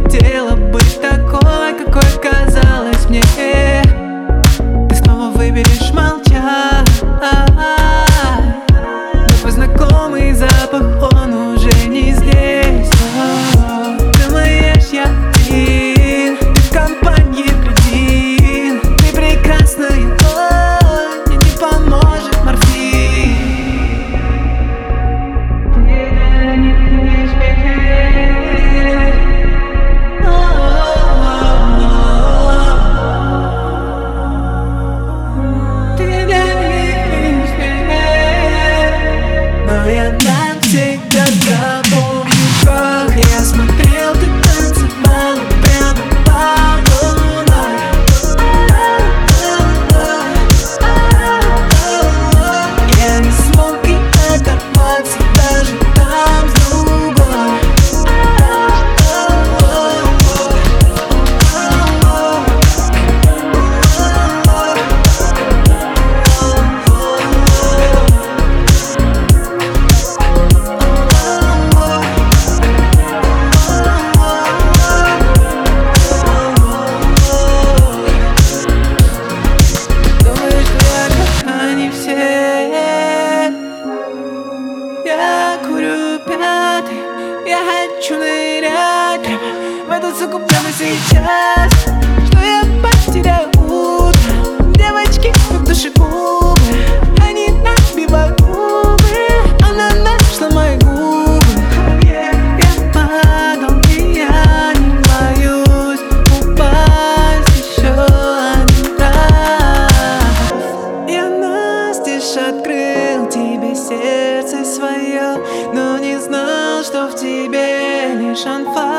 хотела быть такой, какой казалась мне. Ты снова выберешь молчать. Твой знакомый запах, он уже не здесь. Думаешь, я один, ты в компании людей. Ты прекрасная, мне не поможет морфин. Но я навсегда запомню, как я смотрел, ты танцевала прямо подо мной. Я не смог и оторваться даже там с другой. Я курю пятый, я хочу нырять прямо в эту суку прямо сейчас. Что я потеряю утро. Девочки, как душегубы, они набивают губы. Она нашла мои губы. Я падал, и я не боюсь упасть еще один раз. Я настежь открыл тебе сердце свое, но не знал, что в тебе лишь анфас.